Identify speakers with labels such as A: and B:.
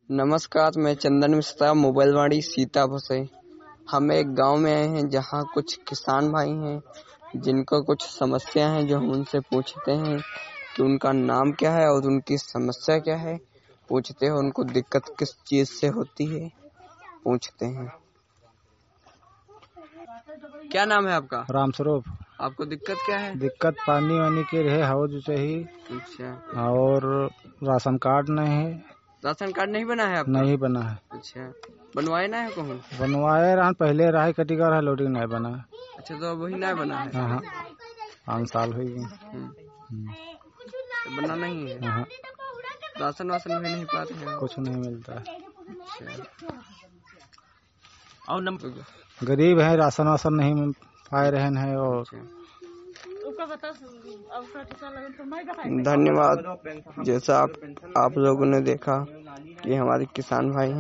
A: नमस्कार, मैं चंदन मिश्रा, मोबाइलवाड़ी सीतापुर से। हम एक गांव में आए हैं जहां कुछ किसान भाई हैं जिनको कुछ समस्या है, जो हम उनसे पूछते हैं कि उनका नाम क्या है और उनकी समस्या क्या है। पूछते हैं उनको दिक्कत किस चीज से होती है, पूछते हैं। क्या नाम है आपका?
B: रामस्वरूप।
A: आपको दिक्कत क्या है?
B: दिक्कत पानी वानी के रहे हौज चाहिए।
A: अच्छा,
B: और राशन कार्ड नहीं है।
A: राशन कार्ड नहीं बना है आपका?
B: नहीं बना है।
A: अच्छा, बनवाए ना है कहूँ?
B: बनवाए रहा पहले रहा कटिका रहा लोडिंग नहीं बना है।
A: अच्छा, तो वही ना बना है।
B: हाँ 5 साल हो गए।
A: तो बना नहीं है।
B: हाँ,
A: राशन वासन भी नहीं पाते हैं?
B: कुछ नहीं मिलता है।
A: अच्छा, और
B: गरीब है, राशन वासन नहीं मिल पाए रहे हैं। और
A: धन्यवाद। जैसा आप लोगों ने देखा कि हमारे किसान भाई हैं।